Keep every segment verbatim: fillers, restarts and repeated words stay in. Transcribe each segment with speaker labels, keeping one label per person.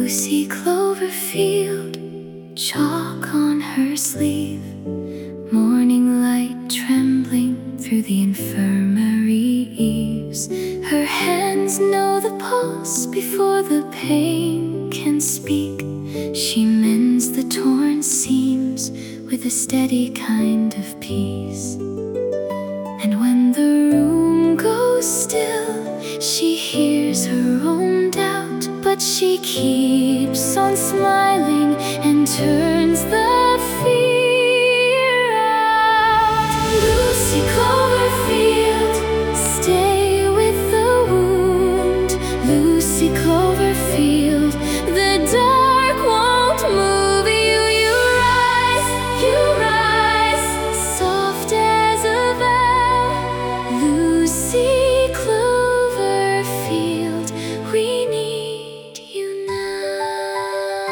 Speaker 1: Lucy Cloverfield, chalk on her sleeve, morning light trembling through the infirmary eaves. Her hands know the pulse before the pain can speak. She mends the torn seams with a steady kind of peace. And when the room goes still, she hears her own doubt, but she keeps on smiling and turns the fear out. Lucy Cloverfield, stay with the wound. Lucy Cloverfield, the dark won't move you. You rise, you rise, soft as a vow. Lucy Cloverfield, we need you now.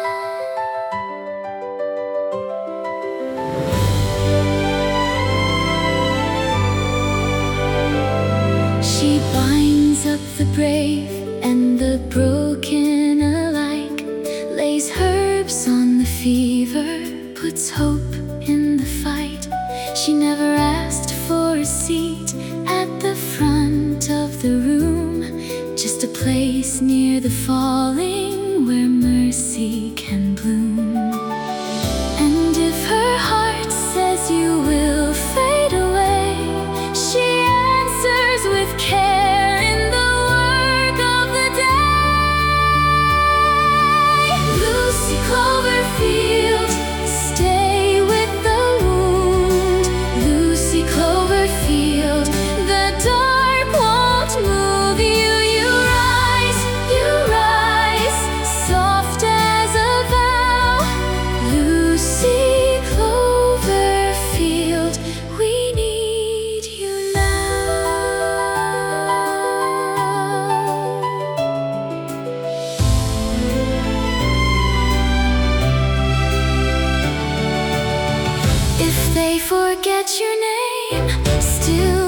Speaker 1: She binds up the brave and the broken alike, lays herbs on the fever, puts hope in the fight. She never asked for a seat at the front of the room, just a place near the falling where mercy can bloom. And if her heart says you will fade away, she answers with care in the work of the day. Lucy Cloverfield, stay with the wound. Lucy Cloverfield, the dark won't move you. You rise, you rise, soft as a vow. Lucy Cloverfield, we need you now. If they forget your name, still